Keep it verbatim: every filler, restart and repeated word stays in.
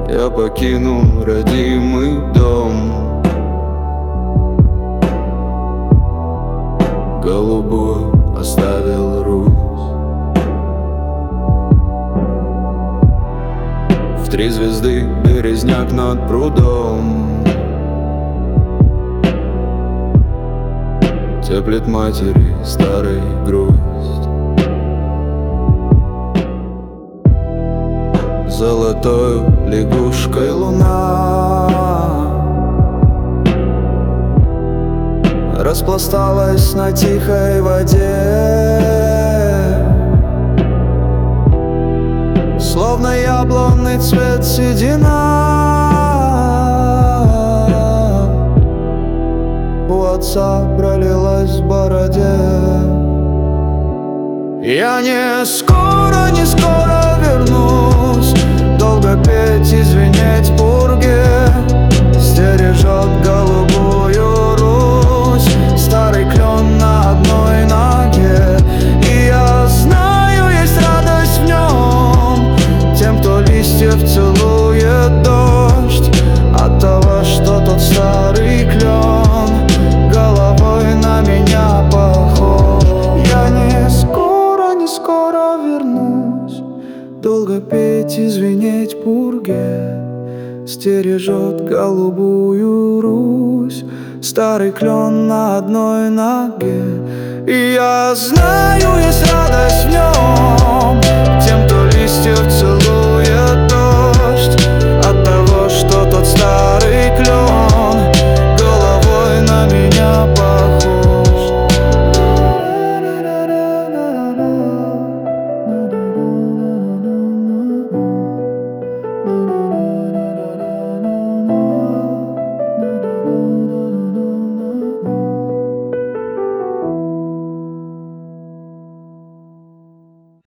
я покину родимый дом. Голубую оставил Русь. В три звезды березняк над прудом теплит матери старый грусть. Золотой лягушкой луна распласталась на тихой воде, словно яблонный цвет седина. У отца пролилась в бороде. Я не скоро, не скоро вернусь, долго петь и звенеть в пурге. Стережет голубую Русь старый клен на одной ноге. И я знаю, есть радость в нем тем, кто листьев целует дождь, от того, что тот старый клен головой на меня похож. Я не скоро, не скоро вернусь, долго петь и звенеть в пурге. Стережет голубую Русь старый клен на одной ноге. И я знаю, есть радость в нем тем, кто листьев целует